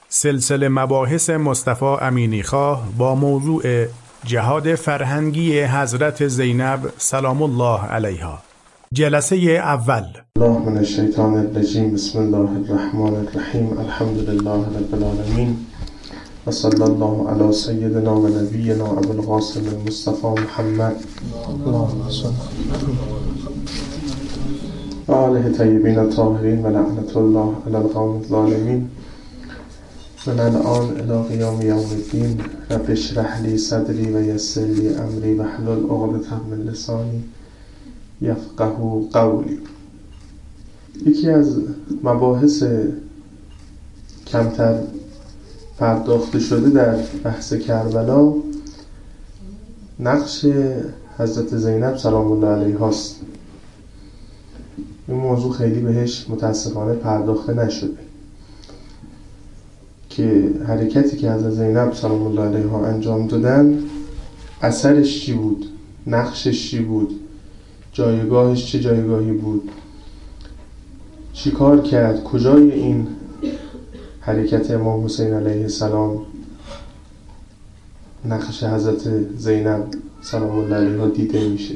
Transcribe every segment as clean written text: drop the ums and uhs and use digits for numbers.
سلسله مباحث مصطفی امینیخواه با موضوع جهاد فرهنگی حضرت زینب سلام الله علیها. جلسه اول. الله من الشیطان الرجیم. بسم الله الرحمن الرحیم. الحمد لله رب العالمین و صلی الله علی سیدنا و نبینا ابوالقاسم المصطفى محمد اللهم صل و آله طیبین الطاهرین و لعنت الله علی القوم الظالمین. من الان الی قیام یوم الدین. رب اشرح لی صدری و یسر لی امری واحلل عقدة من لسانی یفقهوا قولی. یکی از مباحث کمتر پرداخته شده در بحث کربلا نقش حضرت زینب سلام الله علیها است. این موضوع خیلی بهش متاسفانه پرداخته نشده که حرکتی که حضرت زینب سلام الله علیها انجام دادن اثرش چی بود، نقشش چی بود، جایگاهش چه جایگاهی بود، چی کار کرد، کجای این حرکت امام حسین علیه السلام نقش حضرت زینب سلام الله علیها دیده میشه.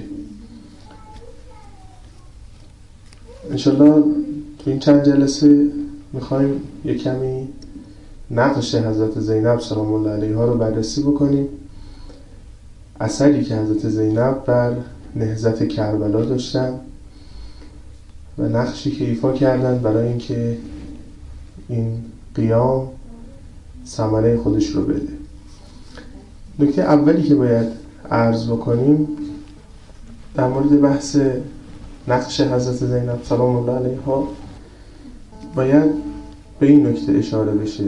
انشالله تو این چند جلسه میخوایم یک کمی نقش حضرت زینب سلام الله علیها رو بررسی بکنیم، اثری که حضرت زینب بر نهضت کربلا داشتن و نقشی که ایفا کردن برای اینکه این قیام ثمره خودش رو بده. نکته اولی که باید عرض بکنیم در مورد بحث نقش حضرت زینب سلام الله علیها باید به این نکته اشاره بشه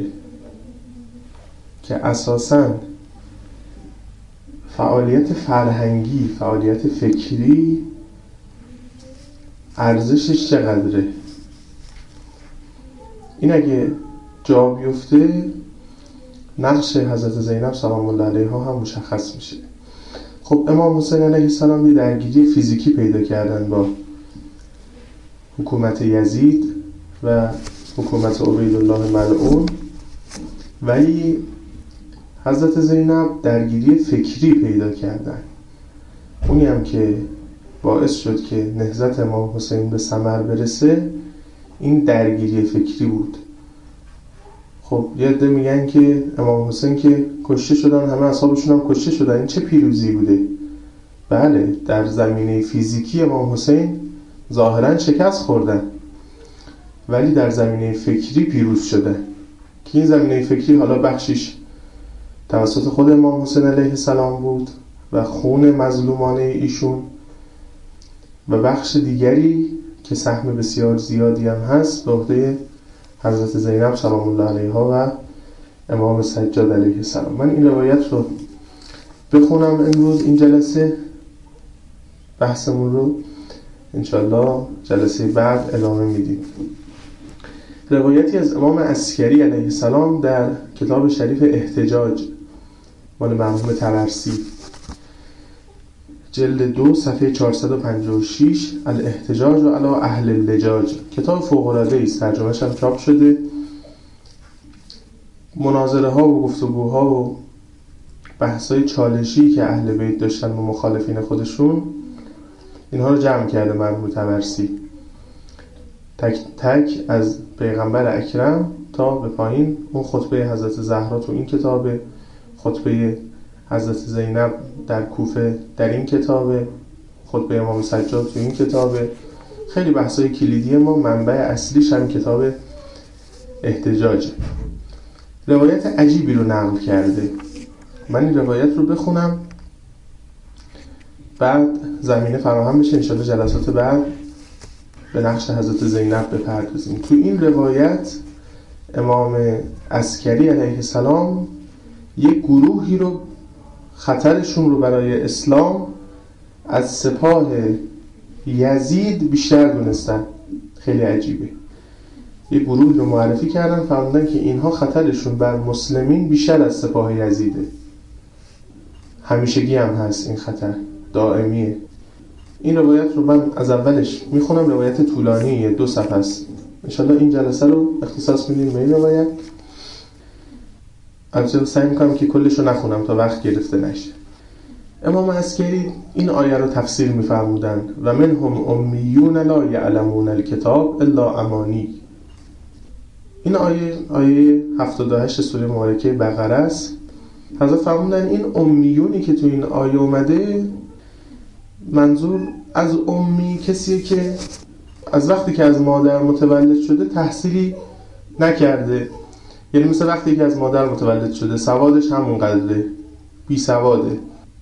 که اساساً فعالیت فرهنگی، فعالیت فکری ارزشش چقدره؟ این اگه جا بیفته نقش حضرت زینب سلام الله علیها هم مشخص میشه. خب امام حسین علیه السلام یه درگیری فیزیکی پیدا کردن با حکومت یزید و حکومت عبیدالله ملعون، ولی حضرت زینب درگیری فکری پیدا کردن، اونی هم که باعث شد که نهضت امام حسین به ثمر برسه این درگیری فکری بود. خب یه عده میگن که امام حسین که کشته شدن، همه اصحابشون هم کشته شدن، این چه پیروزی بوده؟ بله، در زمینه فیزیکی امام حسین ظاهرا شکست خوردن ولی در زمینه فکری پیروز شده که این زمینه فکری حالا بخشش توسط خود امام حسین علیه السلام بود و خون مظلومانه ایشون، و بخش دیگری که سهم بسیار زیادی هم هست به عهده حضرت زینب سلام الله علیها و امام سجاد علیه السلام. من این روایت رو بخونم امروز این جلسه، بحثمون رو انشالله جلسه بعد ادامه میدیم. روایتی از امام عسکری علیه السلام در کتاب شریف احتجاج مال مرحوم طبرسی جلد 2 صفحه 456 الاحتجاج و علی اهل اللجاج، کتاب فوق‌العاده است، ترجمه‌اش هم چاپ شده. مناظره ها و گفتگوها و بحث‌های چالشی که اهل بیت داشتن با مخالفین خودشون اینها رو جمع کرده مرحوم طبرسی، تک تک از پیغمبر اکرم تا به پایین. اون خطبه حضرت زهرا تو این کتاب، خطبه حضرت زینب در کوفه در این کتاب، خطبه امام سجاد تو این کتاب. خیلی بحثای کلیدی ما منبع اصلیش هم کتاب احتجاج. روایت عجیبی رو نقل کرده، من این روایت رو بخونم بعد زمینه فراهم بشه انشاءالله جلسات بعد به نقش حضرت زینب بپردازیم. تو این روایت امام عسکری علیه السلام یک گروهی رو خطرشون رو برای اسلام از سپاه یزید بیشتر دونستن. خیلی عجیبه، یک گروه رو معرفی کردن، فهمیدن که اینها خطرشون بر مسلمین بیشتر از سپاه یزیده. همیشگی هم هست، این خطر دائمیه. این روایت رو من از اولش میخونم، روایت طولانیه، 2 صفحه است. انشالله این جلسه رو اختصاص میدیم به این روایت. البته سعی میکنم که کلش رو نخونم تا وقت گرفته نشه. امام عسکری این آیه رو تفسیر می‌فرمودند و منهم امیون لا یعلمون الکتاب الا امانی. این آیه 78 سوره مبارکه بقره است. حضرت فرمودن این امیونی که تو این آیه اومده، منظور از امی کسیه که از وقتی که از مادر متولد شده تحصیلی نکرده. یعنی مثل وقتی که از مادر متولد شده سوادش همون قدره، بی سواده،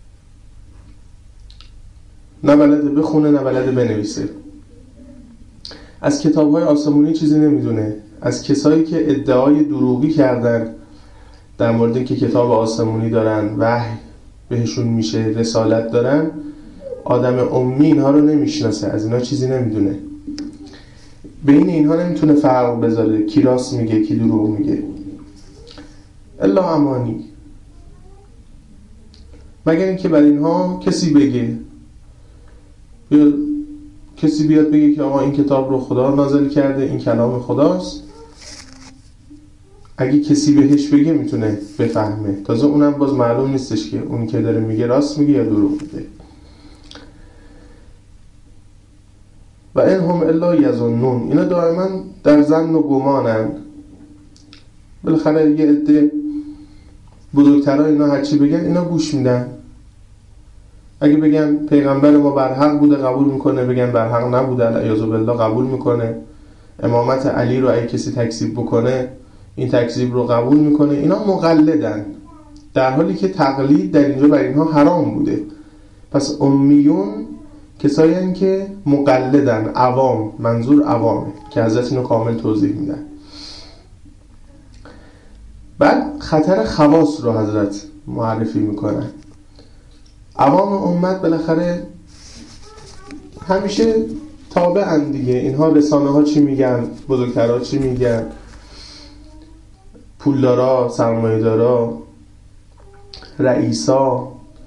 نه بلده بخونه نه بلده بنویسه، از کتاب‌های آسمونی چیزی نمیدونه، از کسایی که ادعای دروغی کردن در مورد اینکه کتاب آسمونی دارن، وحی بهشون میشه، رسالت دارن، آدم امی اینها رو نمیشناسه، از اینا چیزی نمیدونه، بین اینها نمیتونه فرق بذاره کی راست میگه کی دروغ میگه. الا امانی، مگر اینکه برای اینها کسی بگه، کسی بیاد بگه که آقا این کتاب رو خدا نازل کرده، این کلام خداست. اگه کسی بهش بگه میتونه بفهمه، تازه اونم باز معلوم نیستش که اونی که داره میگه راست میگه یا دروغ میگه. و ان هم الا یظنون، اینا دائما در ظن و گمانن. بالاخره یه عده بزرگترها اینا هرچی بگن اینا گوش میدن. اگه بگن پیغمبر ما بر حق بوده قبول میکنه، بگن بر حق نبوده العیاذ بالله قبول میکنه. امامت علی رو اگه کسی تکذیب بکنه این تکذیب رو قبول میکنه. اینا مقلدن، در حالی که تقلید در اینجا برای اینها حرام بوده. پس امیون کسایی هستند که مقلدن، عوام، منظور عوامه که حضرت اینو کامل توضیح میدن. بعد خطر خواص رو حضرت معرفی میکنن. عوام امت بالاخره همیشه تابعن دیگه، اینها رسانه ها چی میگن، بزرگترها چی میگن، پولدارا، سرمایه‌دارا، رئیسا،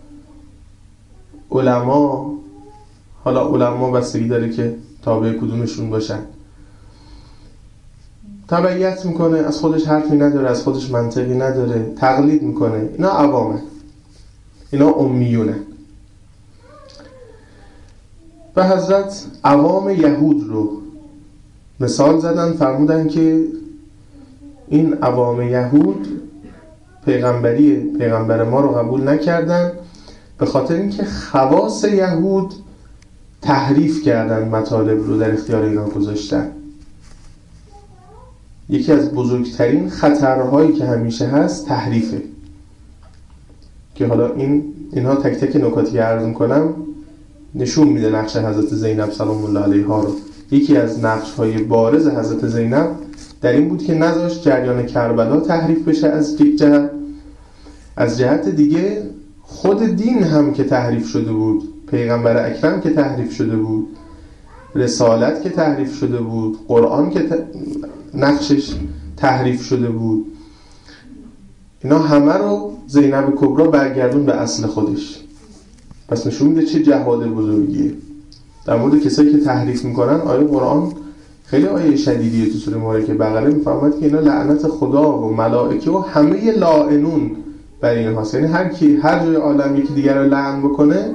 علما، حالا علما بستگی داره که تابع کدومشون باشن، تبعیت میکنه، از خودش حرفی نداره، از خودش منطقی نداره، تقلید میکنه. اینا عوامه، اینا امیونه. و حضرت عوام یهود رو مثال زدن، فرمودن که این عوام یهود پیغمبر ما رو قبول نکردن به خاطر اینکه خواص یهود تحریف کردن، مطالب رو در اختیار اینا گذاشتن. یکی از بزرگترین خطرهایی که همیشه هست تحریفه، که حالا اینها تک تک نکاتی که عرض می‌کنم نشون میده نقش حضرت زینب سلام الله علیها رو. یکی از نقش‌های بارز حضرت زینب در این بود که نذاشت جریان کربلا تحریف بشه از یک جهت، از جهت دیگه خود دین هم که تحریف شده بود، پیغمبر اکرم که تحریف شده بود، رسالت که تحریف شده بود، قرآن که نقشش تحریف شده بود، اینا همه رو زینب کبرا برگردون به اصل خودش. پس نشون میده چه جهاد بزرگیه. در مورد کسایی که تحریف میکنن آیه قرآن خیلی آیه شدیدیه. تو سوره مبارکه بقره میفهمد که اینا لعنت خدا و ملائکه و همه لاعنون بر این هاست. یعنی هر جای عالم یکی دیگر رو لعن بکنه،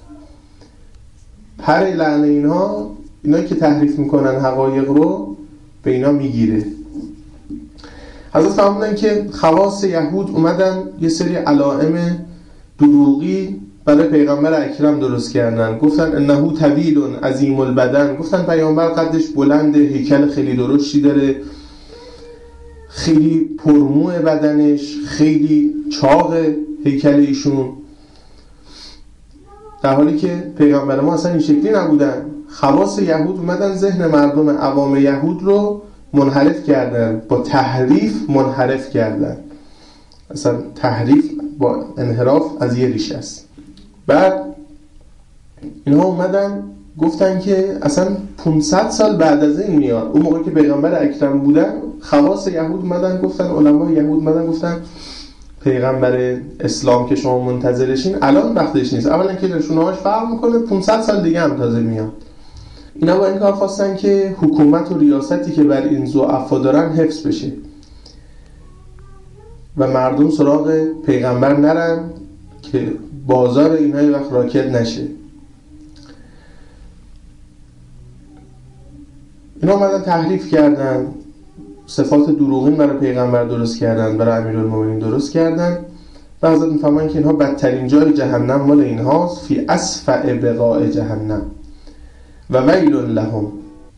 پر لعن اینایی که تحریف میکنن حقایق رو به اینا میگیره. حضرت فرمودن که خواص یهود اومدن یه سری علائم دروغی برای پیغمبر اکرم درست کردن. گفتن انه طویل عظیم البدن، گفتن پیامبر قدش بلنده، هیکل خیلی درشتی داره، خیلی پرمو بدنش، خیلی چاق هیکل ایشون، در حالی که پیغمبر ما اصلا این شکلی نبودن. خواص یهود اومدن ذهن مردم عوام یهود رو منحرف کردن، با تحریف منحرف کردن. اصلا تحریف با انحراف از یه ریشه است. بعد اینها اومدن گفتن که اصلا 500 سال بعد از این میاد. اون موقع که پیغمبر اکرم بودن خواص یهود اومدن گفتن، علمای یهود اومدن گفتن پیغمبر اسلام که شما منتظرشین الان وقتش نیست. اولا که نشونه‌هاش فرق میکنه، 500 سال دیگه هم تازه میاد. اینا با این کار خواستن که حکومت و ریاستی که بر این ضعفا دارن حفظ بشه. و مردم سراغ پیغمبر نرن که بازار اینها یه وقت راکد نشه. اینا اومدن تحریف کردن، صفات دروغین برای پیغمبر درست کردن، برای امیرالمومنین درست کردن و حضرت میفهمن که اینها بدترین جای جهنم مال اینهاست، فی اسفع بقاع جهنم و ویل لهم.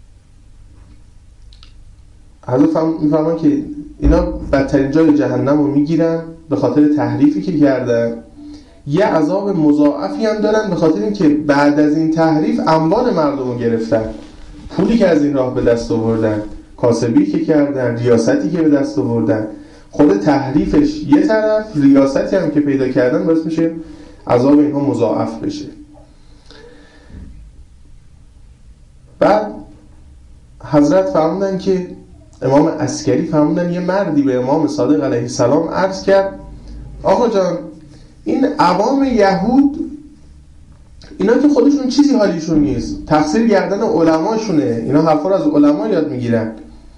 حضرت میفهمن که اینا بدترین جای جهنم رو میگیرن به خاطر تحریفی که کردن. یه عذاب مضاعفی هم دارن به خاطر اینکه بعد از این تحریف اموال مردم رو گرفتن، پولی که از این راه به دست آوردن، کاسبی که کردن، ریاستی که به دست آوردن. خود تحریفش یه طرف، ریاستی هم که پیدا کردن باعث میشه عذاب اینها مضاعف بشه. بعد حضرت فرمودن که امام عسکری فرمودن یه مردی به امام صادق علیه السلام عرض کرد آقا جان این عوام یهود اینا که خودشون چیزی حالیشون نیست، تقصیر گردن علماشونه، اینا حرفا رو از علما یاد میگیرن،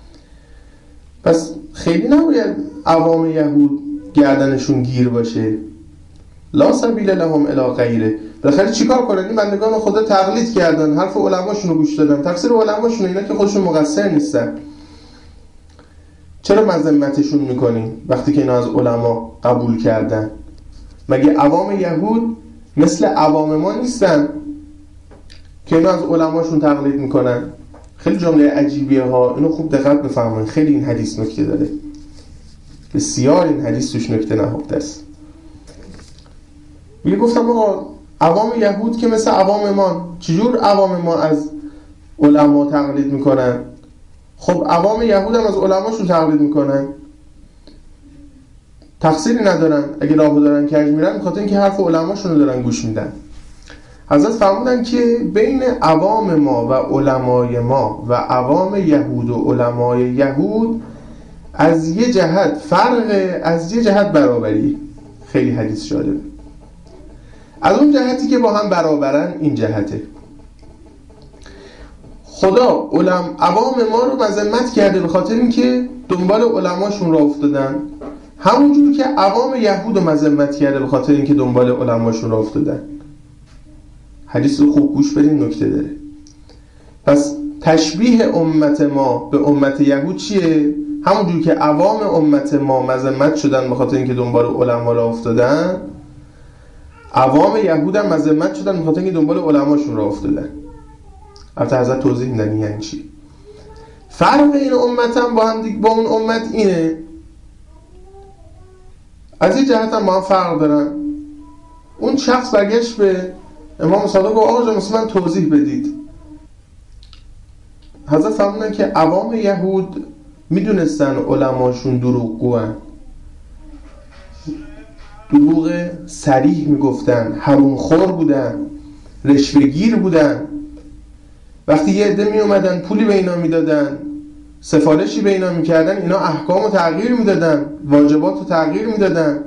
پس خیلی نباید عوام یهود گردنشون گیر باشه. لا سبیل لهم الی غیره. بالاخره چیکار کنن؟ این بندگان خدا تقلید کردن، حرف علماشون رو گوش دادن، تقصیر علماشونه، اینا که خودشون مقصر نیستن. چرا مذمتشون میکنین وقتی که اینا از علما قبول کردن؟ مگه عوام یهود مثل عوام ما نیستن که اینا از علماشون تقلید میکنن؟ خیلی جمله عجیبیه ها، اینو خوب دقت بفرمایید. خیلی این حدیث نکته داره، بسیار این حدیث توش نکته نهفته است. میگه گفتم آقا عوام یهود که مثل عوام ما، چجور عوام ما از علما تقلید میکنن؟ خب عوام یهود هم از علماشون تقلید میکنن، تقصیری ندارن. اگه راهو دارن کج میرن بخاطر اینکه حرف علماشون رو دارن گوش میدن. حضرت فرمودن که بین عوام ما و علمای ما و عوام یهود و علمای یهود از یه جهت فرق، از یه جهت برابری. خیلی حدیث جالب. از اون جهتی که با هم برابرن این جهته. خدا عوام ما رو مذمت کرده به خاطر اینکه دنبال علماشون راه افتادن، همونجور که عوام یهود رو مذمت کرده به خاطر اینکه دنبال علماشون راه افتادن. حدیث رو خوب گوش بدین، نکته داره. پس تشبیه امت ما به امت یهود چیه؟ همونجور که عوام امت ما مذمت شدن به خاطر اینکه دنبال علما راه افتادن، عوام یهود هم مذمت شدن به خاطر اینکه دنبال علماشون راه افتادن. البته حضرت توضیح میدن یعنی چی. فرق این امت هم با اون امت اینه، از این جهت هم با هم فرق دارن. اون شخص برگشت به امام صادق و آقا جان مثلا توضیح بدید. حضرت فرمودن که عوام یهود میدونستن علماشون دروغگوان، دروغ صریح میگفتن، حرومخور بودن، رشوه‌گیر بودن. وقتی یه عده می اومدن پولی به اینا میدادن، سفارشی به اینا میکردن، اینا احکام رو تغییر میدادن، واجبات رو تغییر میدادن.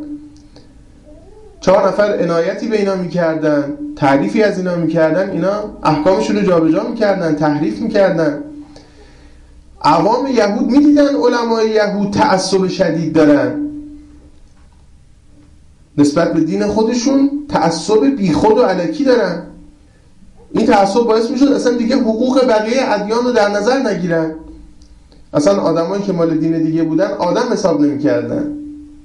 4 نفر عنایتی به اینا میکردن، تعریفی از اینا میکردن، اینا احکامشون رو جابجا میکردن، تحریف میکردن. عوام یهود میدیدن علمای یهود تعصب شدید دارن نسبت به دین خودشون، تعصب بیخود و الکی دارن. این تعصب باعث میشد اصلا دیگه حقوق بقیه ادیان رو در نظر نگیرن. اصلا آدمایی که مال دین دیگه بودن آدم حساب نمی‌کردن.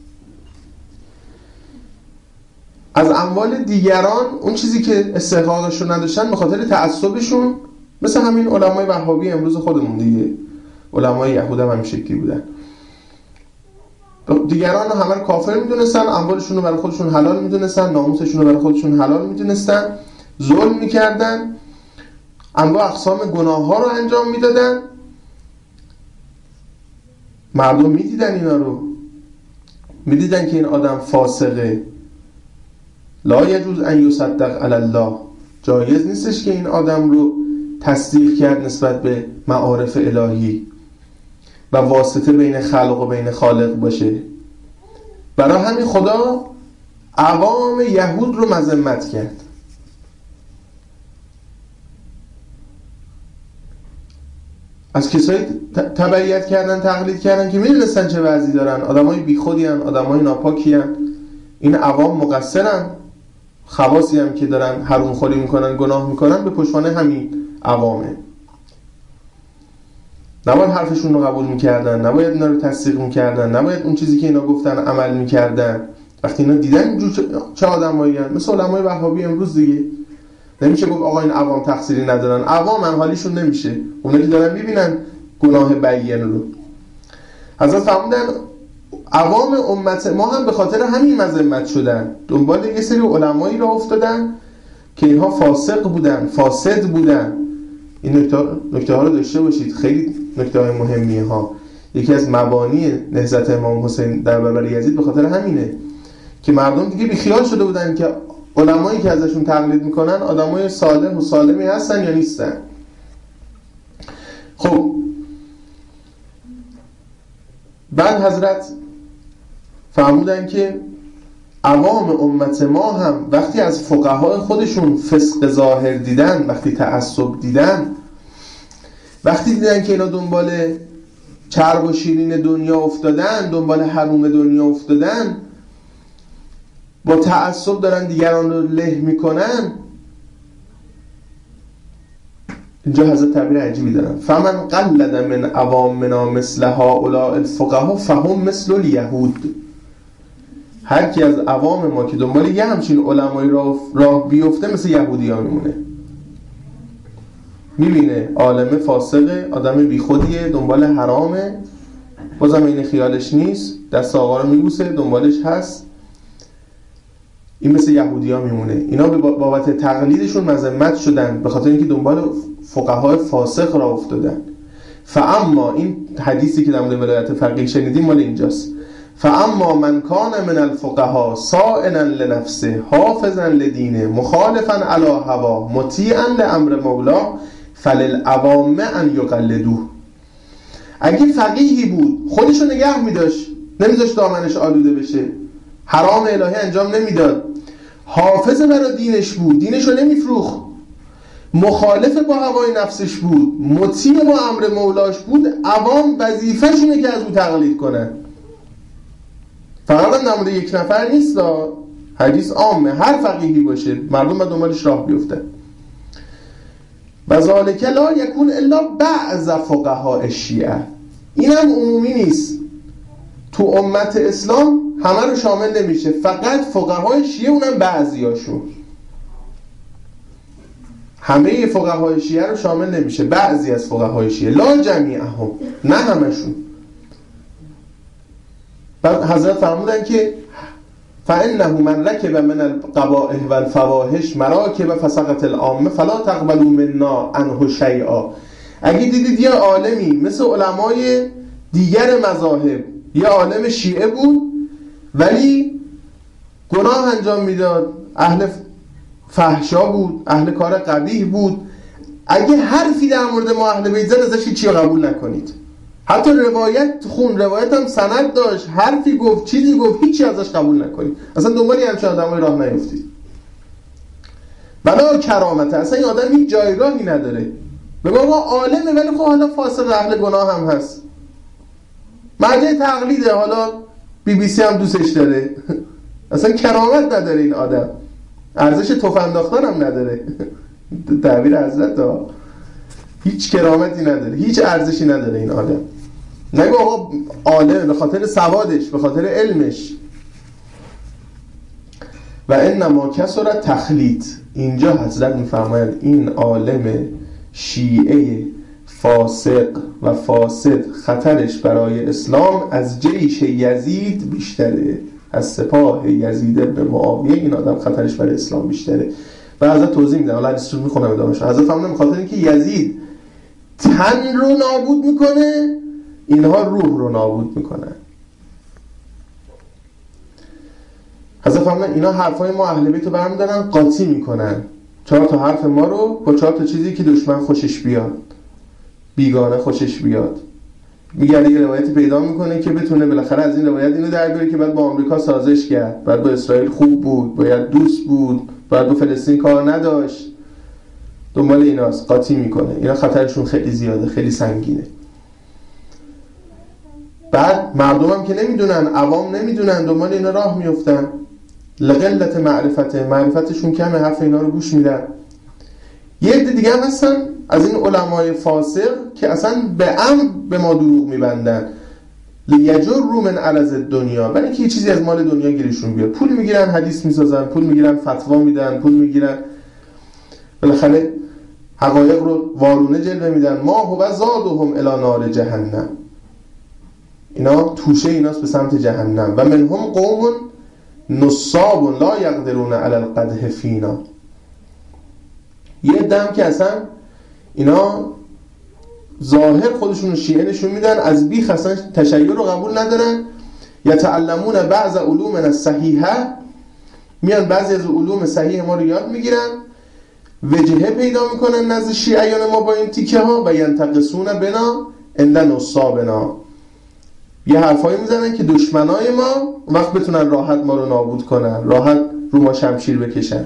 از اموال دیگران اون چیزی که استحقاقش رو نداشتن به خاطر تعصبشون، مثل همین علمای وهابی امروز خودمون دیگه، علمای یهود هم همین شکلی بودن. دیگران رو همه کافر میدونستن، اموالشون رو برای خودشون حلال میدونستن، ناموسشون رو برای خودشون حلال میدونستن، ظلم میکردن، انواع اقسام گناه ها رو انجام میدادن. مردم میدیدن اینا رو، میدیدن که این آدم فاسقه. لا یجوز ان یصدق علی الله، جایز نیستش که این آدم رو تصدیق کرد نسبت به معارف الهی و واسطه بین خلق و بین خالق باشه. برای همین خدا عوام یهود رو مذمت کرد. از کسایی تبعیت کردن، تقلید کردن که میدونستن چه وضعی دارن، آدمای بیخودی هن، آدمای ناپاکی هن. این عوام مقصرن، خواصی هم که دارن حروم خوری میکنن، گناه میکنن، به پشتوانه همین عوامه. نباید حرفشون رو قبول میکردن، نباید اینا رو تصدیق میکردن، نباید اون چیزی که اینا گفتن عمل میکردن. وقتی اینا دیدن اینجور چه آدمایی هن، مثل علمای وهابی امروز دیگه، نمیشه گفت آقا این عوام تقصیری ندارن، عوامن، حالیشون نمیشه. اونا که دارن میبینن گناه بیان رو. حضرت فرمودن عوام امت ما هم به خاطر همین مذمت شدن، دنبال یه سری علمایی را افتادن که اینها فاسق بودن، فاسد بودن. این نکته ها رو داشته باشید، خیلی نکته های مهمیه ها. یکی از مبانی نهضت امام حسین در برابر یزید به خاطر همینه که مردم دیگه بیخیال شده بودن که علمایی که ازشون تقلید میکنن آدمای صالح و سالمی هستن یا نیستن. خب بعد حضرت فرمودن که عوام امت ما هم وقتی از فقهای خودشون فسق ظاهر دیدن، وقتی تعصب دیدن، وقتی دیدن که اینا دنبال چرب و شیرین دنیا افتادن، دنبال حروم دنیا افتادن، با تعصب دارن دیگران رو له میکنن، اینجا حضرت تعبیر عجیبی دارن: فمن قلد من عوامنا مثل هؤلاء الفقهاء فهم مثل الیهود. هر کی از عوام ما که دنبال یه همچین علمایی راه بیفته مثل یهودی ها میمونه. میبینه عالم فاسقه، آدم بیخودیه، دنبال حرامه، بازم این خیالش نیست، دست آقا رو میبوسه، دنبالش هست، این مثل یهودی ها میمونه. اینا به بابت تقلیدشون مذمت شدن به خاطر اینکه دنبال فقهای فاسق را افتادن. فاما، این حدیثی که در مورد ولایت فقیه شنیدیم مال اینجاست، فاما من کان من الفقهاء صائنا لنفسه حافظا لدینه مخالفا علی هوا مطیعا لامر مولاه فللعوام ان یقلدوه. اگه فقیهی بود خودشو نگه میداشت، نمیذاشت دامنش آلوده بشه، حرام الهی انجام نمیداد، حافظ برای دینش بود، دینشو نمیفروخت، مخالف با هوای نفسش بود، مطیع با امر مولاش بود، عوام وظیفه‌شونه که از او تقلید کنن. فقط هم نموده یک نفر نیست، حدیث عامه، هر فقیهی باشه مردم باید دنبالش راه بیفتن. و ذالک لا یکون الا بعض فقهاء الشیعه. این هم عمومی نیست، تو امت اسلام همه رو شامل نمیشه، فقط فقهای شیعه، اونم بعضیاشون. همه فقهای شیعه رو شامل نمیشه، بعضی از فقهای شیعه، لا جمیعهم، نه همشون. بعد حضرت فرمودن که فانه من رکب من القبائح والفواحش مراکب فسقط العامه فلا تقبلوا منا عنه شیئا. اگه دیدید یه عالمی مثل علمای دیگر مذاهب، یه عالم شیعه بود ولی گناه انجام میداد، اهل فحشا بود، اهل کار قبیح بود، اگه حرفی در مورد ما اهل بیت زد ازش چیزی قبول نکنید. حتی روایت هم سند داشت، حرفی گفت، چیزی گفت، هیچی ازش قبول نکنید، اصلا دنبالی همچین آدمای راه نیفتید. بلا کرامت، اصلا این آدم هیچ جایگاهی نداره. بگو آقا عالمه ولی خب حالا فاسق، اهل گناه هم هست، مرجع تقلیده، حالا BBC هم دوستش داره. اصلا کرامت نداره این آدم، ارزش توف انداختن هم نداره. تعبیر حضرت ها، هیچ کرامتی نداره، هیچ ارزشی نداره این آدم. نگو آقا عالم به خاطر سوادش، به خاطر علمش. و انما کسر تخلیط. اینجا حضرت میفرماید این عالم شیعه فاسق و فاسد خطرش برای اسلام از جیش یزید بیشتره، از سپاه یزید بن معاویه این آدم خطرش برای اسلام بیشتره. و حضرت توضیح میدن، حالا حدیث رو میخونم ادامهش. حضرت فرمودن بخاطر اینکه یزید تن رو نابود میکنه، اینها روح رو نابود میکنن. حضرت فرمودن اینا حرفای ما اهل بیت رو برمیدارن قاطی میکنن، 4 تا حرف ما رو با 4 تا چیزی که دشمن خوشش بیاد، بیگانه خوشش بیاد. میگه یه روایتی پیدا میکنه که بتونه بالاخره از این روایت اینو در بیاره که بعد با آمریکا سازش کرد، بعد با اسرائیل خوب بود، باید دوست بود، بعد با فلسطین کار نداشت، دنبال ایناست، قاطی میکنه. اینا خطرشون خیلی زیاده، خیلی سنگینه. بعد مردم هم که نمیدونن، عوام نمیدونن، دنبال اینا راه میفتن، لقلت معرفتشون کمه، حرف اینا رو گوش میدن. یه عده دیگه هم هستن از این علمای فاسق که اصلا به عمد به ما دروغ میبندن، لیجروا من عرض الدنیا، برای اینکه یه چیزی از مال دنیا گیرشون بیاد. پول میگیرن، حدیث میسازن، پول میگیرن، فتوا میدن، پول میگیرن، بالاخره حقایق رو وارونه جلوه میدن. ما هو زادهم الی نار جهنم، اینا توشه ایناست به سمت جهنم. و منهم قوم نصاب لا یقدرون علی القدح فینا، یه دم که اصلا اینا ظاهر خودشون شیعه نشون میدن، از بیخ اصلا تشیع رو قبول ندارن. یتعلمون بعض علوم الصحیحه، میان بعضی از علوم صحیح ما رو یاد میگیرن، وجهه پیدا میکنن نزد شیعیان ما با این تیکه ها. و ینتقصون بنا عند نصابنا، یه حرفایی میزنن که دشمنای ما وقت بتونن راحت ما رو نابود کنن، راحت رو ما شمشیر بکشن.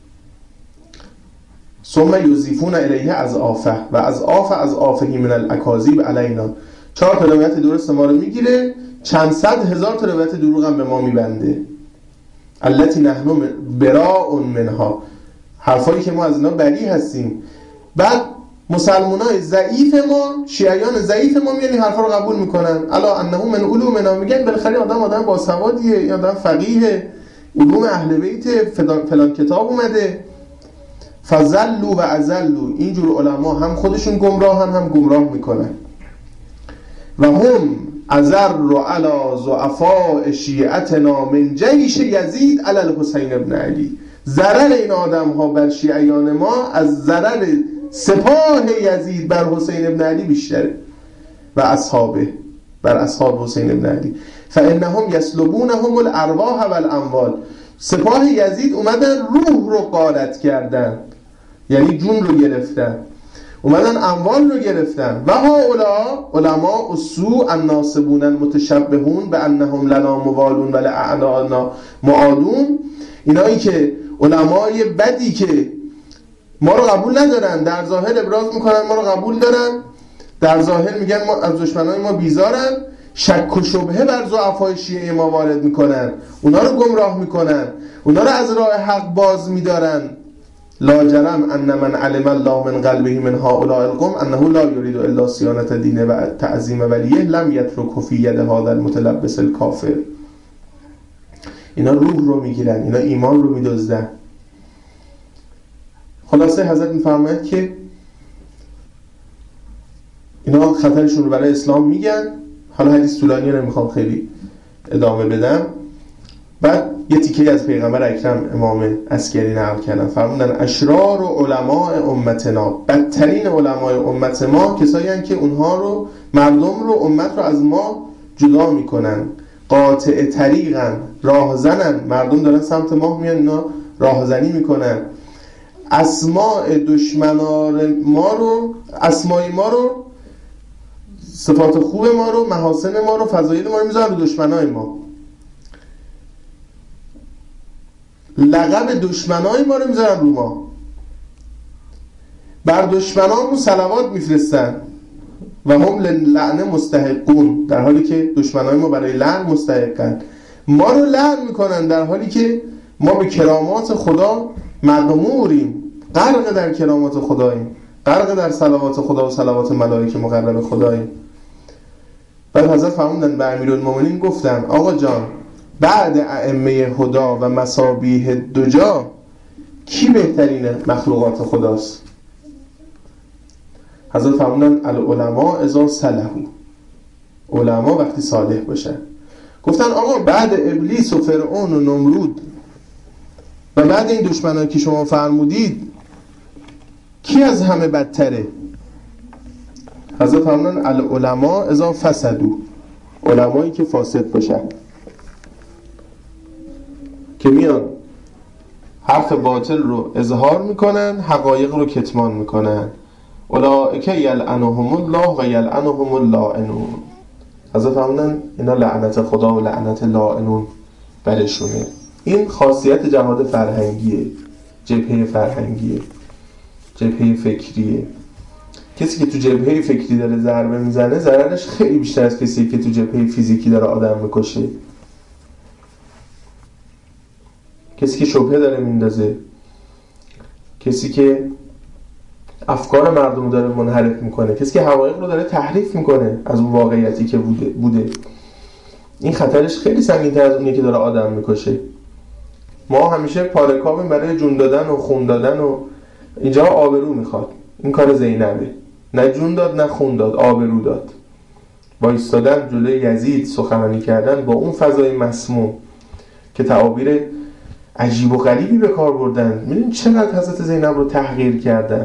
ثم یضیفون الیه اضعافه و اضعافه من الاکاذیب علینا، 4 تا روایت درست ما رو میگیره، چند صد هزار تا روایت دروغ هم به ما میبنده. التی نحن براء منها، حرفایی که ما از اینا بری هستیم. بعد مسلمانای ضعیف ما، شیعیان ضعیف ما میان این حرفا رو قبول میکنن. الا انه من علومنا، میگن بالاخره آدم باسوادیه، آدم فقیه، علوم اهل بیت، فلان کتاب اومده. فضلوا و اضلوا، اینجور علما هم خودشون گمراه هم گمراه میکنن. و هم اضر علی ضعفاء شیعتنا من جیش یزید علی الحسین ابن علی، ضرر این آدم ها بر شیعیان ما از ضرر سپاه یزید بر حسین ابن علی بیشتره و اصحابه، بر اصحاب حسین ابن علی. فانهم یسلبونهم الارواح والاموال، سپاه یزید اومدن روح رو غارت کردن، یعنی جون رو گرفتن، اومدن اموال رو گرفتن. و هؤلاء علماء السوء الناصبون المتشبهون بانهم لنا موالون و لاعداءنا معادون، اینایی که علمای بدی که ما رو قبول ندارن، در ظاهر ابراز میکنن ما رو قبول دارن، در ظاهر میگن ما از دشمنای ما بیزارن، شک و شبهه بر ضعفای شیعه ما وارد میکنن، اونا رو گمراه میکنن، اونا رو از راه حق باز میدارن. لا جرم ان من علم الله من قلبه من هؤلاء القوم انه لا يريد الا صيانة دینه و تعظیم ولیه لم يترك فی ید هذا المتلبس الکافر. اینا روح رو میگیرن، اینا ایمان رو میدزدن. خلاصه حضرت میفرماید که اینا خطرشون رو برای اسلام میگن. حالا حدیث طولانی نمیخوام خیلی ادامه بدم. بعد یه تیکه از پیغمبر اکرم امام عسکری نقل کردن، فرمودن اشرار و علماء امتنا، بدترین علمای امت ما کسایی هستند که اونها رو، مردم رو، امت رو از ما جدا میکنن. قاطع طریقن، راهزنن، مردم دارن سمت ما میان، اینا راهزنی میکنن. اسماء دشمنان ما رو، اسمای ما رو، صفات خوب ما رو، محاسن ما رو، فضایل ما رو میذارن رو دشمنای ما. لقب دشمنای ما رو میذارن رو ما. بر دشمنامون صلوات میفرستن و هم لعنه مستحقون، در حالی که دشمنای ما برای لعن مستحقن. ما رو لعن میکنن در حالی که ما به کرامات خدا مغموریم، غرق در کرامات خداییم، غرق در صلوات خدا و صلوات ملائکه مقرب خداییم. بعد حضرت فرمودن به امیرالمومنین گفتن آقا جان، بعد ائمه هدا و مصابیح دجا کی بهترین مخلوقات خداست؟ حضرت فرمودن العلماء اذا صلحوا، علما وقتی صالح باشن. گفتن آقا بعد ابلیس و فرعون و نمرود و بعد این دشمنان که شما فرمودید کی از همه بدتره؟ حضرت فرمودن العلماء اذا فسدوا، علمایی که فاسد باشن، که میان حرف باطل رو اظهار میکنن، حقایق رو کتمان میکنن. اولئک یلعنهم الله و یلعنهم اللاعنون. حضرت فرمودن اینا لعنت خدا و لعنت لاعنون برشونه. این خاصیت جهاد فرهنگیه، جبهه فرهنگیه، جبهه فکریه. کسی که تو جبهه فکری داره ضربه میزنه ضررش خیلی بیشتر از کسی که تو جبهه فیزیکی داره آدم میکشه. کسی که شبهه داره میندازه، کسی که افکار مردم رو داره منحرف میکنه، کسی که حقایق رو داره تحریف میکنه از اون واقعیتی که بوده، این خطرش خیلی سنگین‌تر از اونیه که داره آدم میکشه. ما همیشه پارکابیم برای جون دادن و خون دادن و اینجا آبرو میخواد. این کار زینبه، نه جون داد نه خون داد، آبرو داد. با ایستادن جلوی یزید سخنرانی کردن با اون فضای مسموم که تعابیر عجیب و غریبی به کار بردن. میدونین چقدر حضرت زینب رو تحقیر کردن؟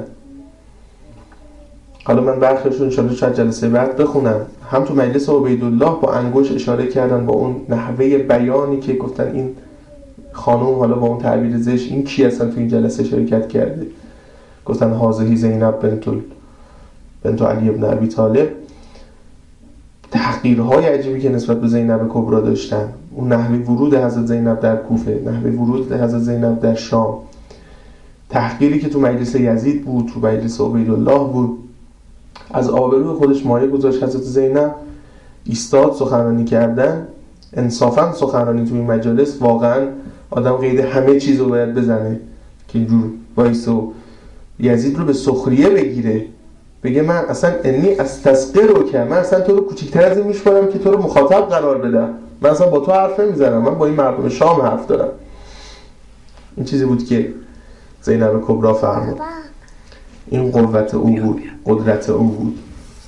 حالا من برخیشون انشاءالله شاید جلسه بعد بخونم. هم تو مجلس عبیدالله با انگوش اشاره کردن با اون نحوه بیانی که گفتن این خانم، حالا با اون تعبیر زشت، این کی اصلا تو این جلسه شرکت کرده؟ گفتن هذه زینب بنت علی ابن ابی طالب. تحقیرهای عجیبی که نسبت به زینب کبرا داشتن، اون نحوه ورود حضرت زینب در کوفه، نحوه ورود حضرت زینب در شام، تحقیری که تو مجلس یزید بود، تو مجلس عبیدالله بود. از آبروی خودش مایه گذاشت حضرت زینب ایستاد سخنرانی کردن. انصافا سخنرانی تو این مجالس واقعا آدم قید همه چیز رو باید بزنه که اینجور وایس و یزید رو به سخریه بگیره، بگه من اصلا انی از تسقیر رو که من اصلا تو رو کوچکتر از این میشمارم که تو رو مخاطب قرار بدم، من اصلا با تو حرف نمیزنم، من با این مردم شام حرف دارم. این چیزی بود که زینب کبرا فرمود. این قوت او بود، قدرت او بود.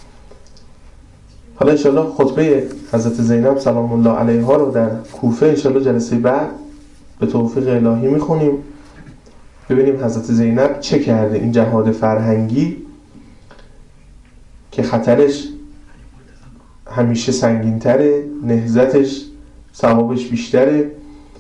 حالا انشاءالله خطبه حضرت زینب سلام الله علیها رو در کوفه انشاءالله جلسه بعد به توفیق الهی میخونیم، ببینیم حضرت زینب چه کرده. این جهاد فرهنگی که خطرش همیشه سنگین‌تره، نهضتش ثوابش بیشتره.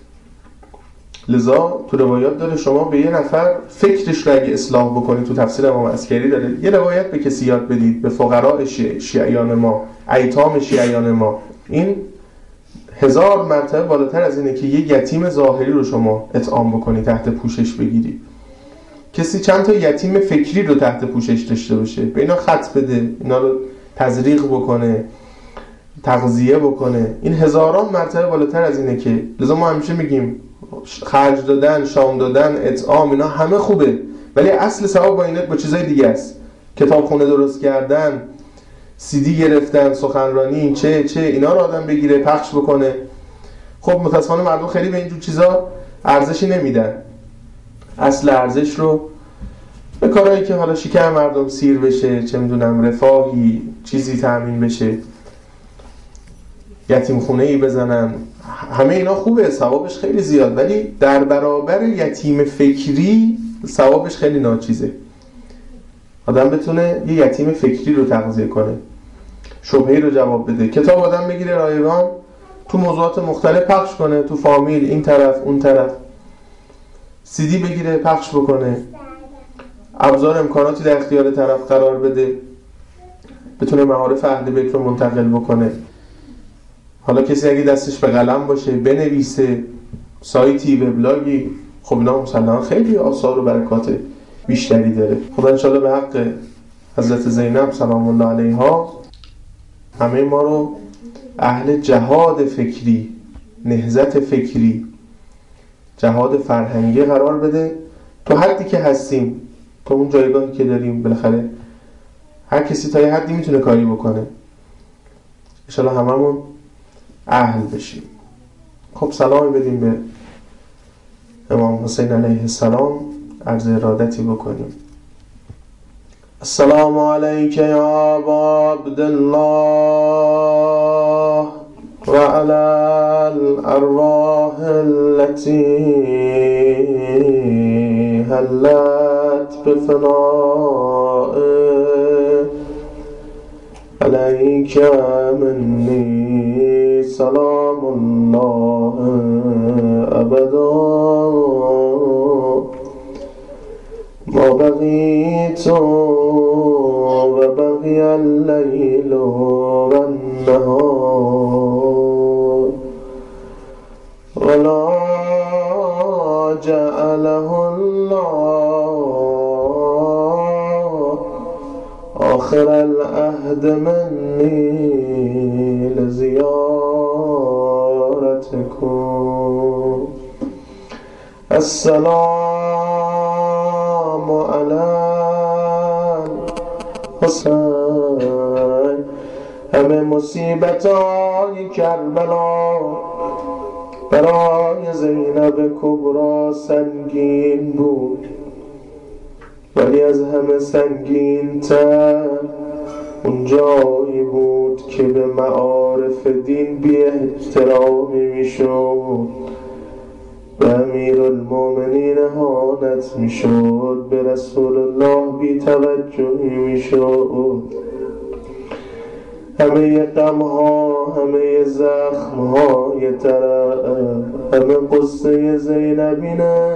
لذا تو روایات داره شما به یه نفر فکرش رو اگه اصلاح بکنید، تو تفسیر امام عسکری داره، یه روایت به کسی یاد بدید، به فقراء شیعیان ما، ایتام شیعیان ما. این 1000 مرتبه بالاتر از اینه که یه یتیم ظاهری رو شما اطعام بکنی، تحت پوشش بگیری. کسی چند تا یتیم فکری رو تحت پوشش داشته باشه، به اینا خط بده، اینا رو تزریق بکنه، تغذیه بکنه، این هزاران مرتبه بالاتر از اینه که. لذا ما همیشه میگیم خرج دادن، شام دادن، اطعام، اینا همه خوبه، ولی اصل ثواب با چیزای دیگه است. کتابخونه درست کردن، CD گرفتن، سخنرانی، چه اینا رو آدم بگیره پخش بکنه. خب متاسفانه مردم خیلی به اینجور چیزا ارزشی نمیدن. اصل ارزش رو به کارهایی که حالا شکم مردم سیر بشه، چه میدونم رفاهی چیزی تامین بشه، یتیم خونه‌ای بزنن، همه اینا خوبه، ثوابش خیلی زیاد، ولی در برابر یتیم فکری ثوابش خیلی ناچیزه. آدم بتونه یه یتیم فکری رو تغذیه کنه، شبهه‌ای رو جواب بده، کتاب آدم بگیره رایگان تو موضوعات مختلف پخش کنه، تو فامیل، این طرف اون طرف، CD بگیره پخش بکنه، ابزار امکاناتی در اختیار طرف قرار بده، بتونه معارف اهل بیت رو منتقل بکنه. حالا کسی اگه دستش به قلم باشه، بنویسه، سایتی، وبلاگی، خب اینا مسلماً خیلی آثار و برکات بیشتری داره. خدا انشاءالله به حق حضرت زینب سلام الله علیها همه ما رو اهل جهاد فکری، نهضت فکری، جهاد فرهنگی قرار بده. تو حدی که هستیم، تو اون جایگاهی که داریم، بالاخره هر کسی تا یه حدی میتونه کاری بکنه، انشاءالله هممون اهل بشیم. خب سلامی بدیم به امام حسین علیه السلام، عرض ارادتی بکنیم. السلام علیک یا ابا عبدالله و علی الارواح التي هلت بفنائه علیک منی سلام الله ابدا ما بقیت و بقی اللیل و النهار ولا جعله الله آخر العهد منی لزیارتکم. السلام علی الحسین. همه مصیبتای کربلا برای زینب کبرا سنگین بود، ولی از همه سنگین تر اون جایی بود که به معارف دین بی احترامی میشد، به امیرالمومنین اهانت میشد، به رسول الله بی توجهی میشد. همه غمها، همه زخمها یه طرف، همه قصه زینبینه.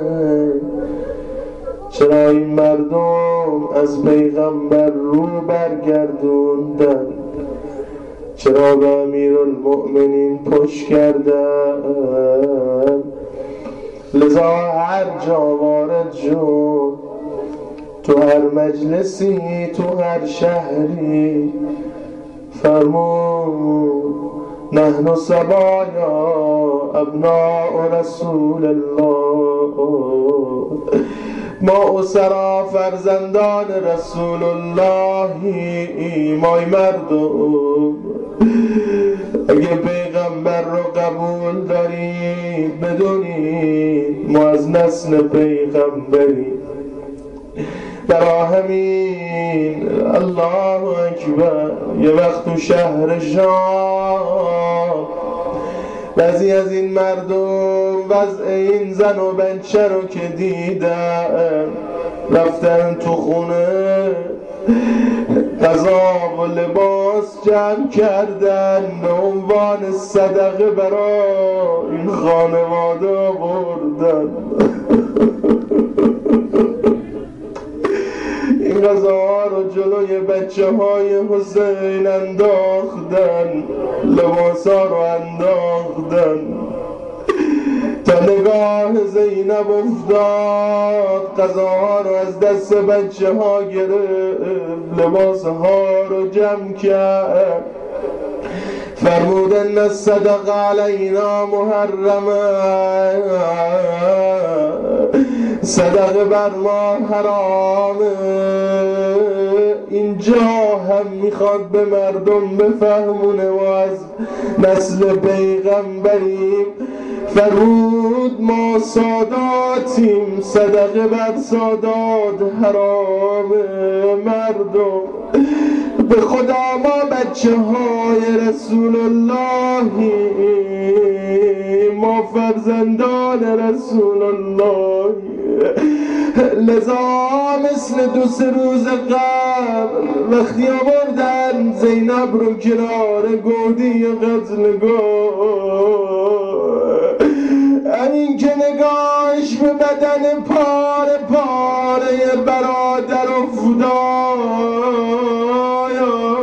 چرا این مردم از پیغمبر رو برگردوندن؟ چرا به امیرالمؤمنین پشت کردن؟ لذا هر جا وارد شد، تو هر مجلسی، تو هر شهری، فرمود نحن صبایا ابناء رسول الله، ما اسرا فرزندان رسول الله، مای مردم. اگه پیغمبر رو قبول دارید بدونید ما از نسل پیغمبریم. برا همین الله اکبر یه وقت تو شهر شام بعضی از این مردم وضع این زن و بچه رو که دیدن رفتن تو خونه غذا و لباس جمع کردن به عنوان صدقه برای این خانواده بردن. این غذاها رو جلوی بچه های حسین انداختن، لباس ها رو انداختن تا نگاه زینب افتاد، غذاها رو از دست بچه ها گرفت، لباس ها رو جمع کرد، فرمود ان الصدق علینا محرمه، صدقه بر ما حرامه. اینجا هم میخواد به مردم بفهمونه و از نسل پیغمبریم. فرمود ما ساداتیم، صدقه بر سادات حرامه. مردم به خدا ما بچه های رسول الله، ما فرزندان رسول الله. لذا مثل 2-3 روز قبل وقتی آوردن زینب رو کنار گودی قتلگاه، همین که نگاهش به بدن پاره پاره برادر افتاد،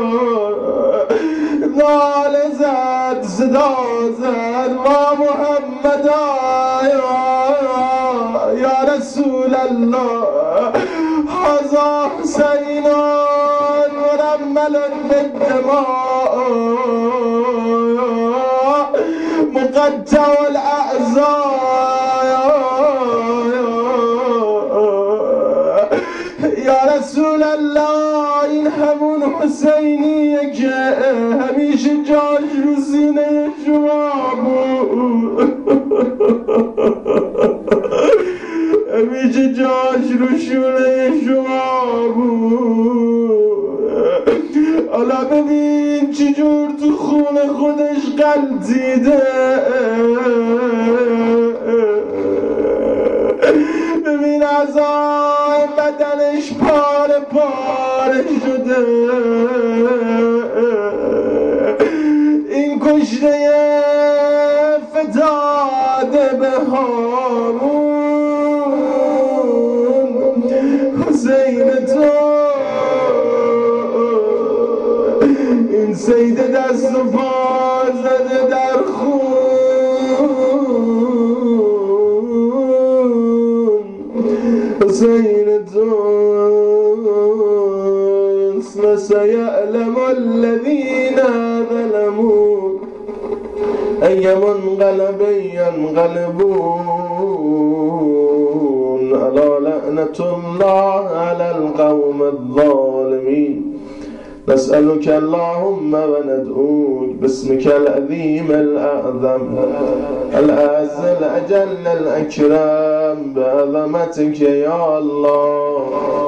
ناله زد، صدا زد ما محمد یا رسول الله، هذا حسین مرمل بالدماء مقطع الاعضاء، یا رسول الله این همون حسینیه که همیشه جاش رو سینه شما بود، همیشه جاش رو شونه شما بود. حالا ببین چجور تو خون خودش غلطیده، ببین اعضای بدنش پاره پاره شده. این کشته فتاده به هارون حسین تو، این سید دست و پا زده در خون حسین تو، فسيعلم الذين ظلموا أي منقلب ينقلبون ألا لعنة الله على القوم الظالمين نسألك اللهم وندعوك باسمك العظيم الأعظم الأعز الأجل الأكرم بعظمتك يا الله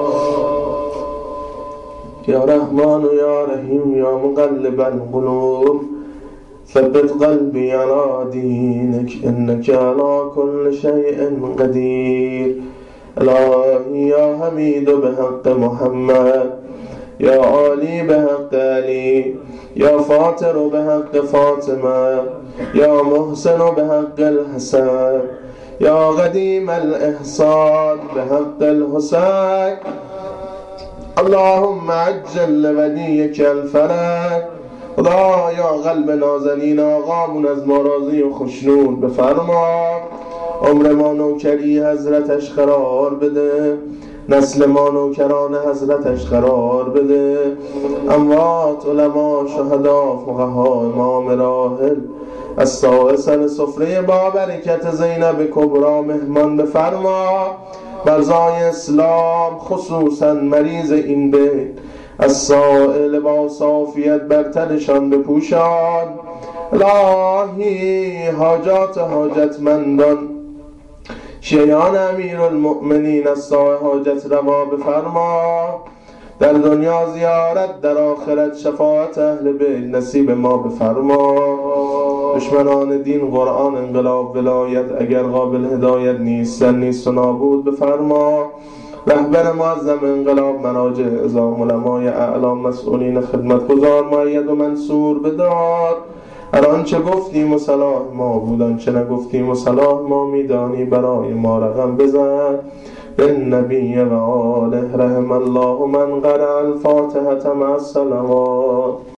يا رحمن يا رحيم يا مقلب القلوب ثبت قلبي على دينك إنك على كل شيء قدير إلهي يا حميد بحق محمد يا علي بحق علي يا فاطر بحق فاطمة يا محسن بحق الحسن يا قديم الإحسان بحق الحسين اللهم عجل لوليك الفرج خدایا قلب نازنین آقامون از ما راضی و خوشنود بفرما عمر ما نوکری حضرتش قرار بده نسل ما نوکران حضرتش قرار بده اموات علما شهدا فقها امام راحل از سایه سر سفره با برکت زینب کبرا مهمان بفرما مرزای اسلام خصوصا مریض این بیت از سائل با صافیت برترشان بپوشان الهی حاجات حاجتمندان شیعان امیرالمؤمنین از سایه حاجت روا بفرما در دنیا زیارت در آخرت شفاعت اهل بیت نصیب ما بفرما دشمنان دین قرآن انقلاب ولایت اگر قابل هدایت نیستن نیست و نابود بفرما رهبر معظم انقلاب مراجع اعظام علمای اعلام مسئولین خدمتگزار مؤید و منصور بدار هر آنچه گفتیم و صلاح ما بود آنچه نگفتیم و صلاح ما میدانی برای ما رقم بزن بالنبی و آله رحم الله من قرأ الفاتحة مع الصلوات